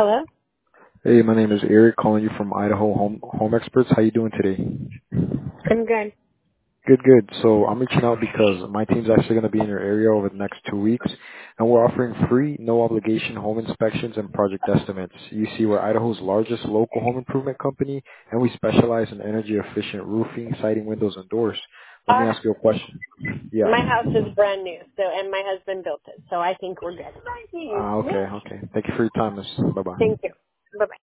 Hello? Hey, my name is Eric, calling you from Idaho Home Experts. How you doing today? I'm good. Good, good. So I'm reaching out because my team's actually going to be in your area over the next 2 weeks, and we're offering free, no obligation home inspections and project estimates. You see, we're Idaho's largest local home improvement company, and we specialize in energy efficient roofing, siding, windows, and doors. Let me Uh, ask you a question. Yeah. my house is brand new, so and my husband built it, so I think we're good. Okay, okay. Thank you for your time, Miss. Bye bye. Thank you. Bye bye.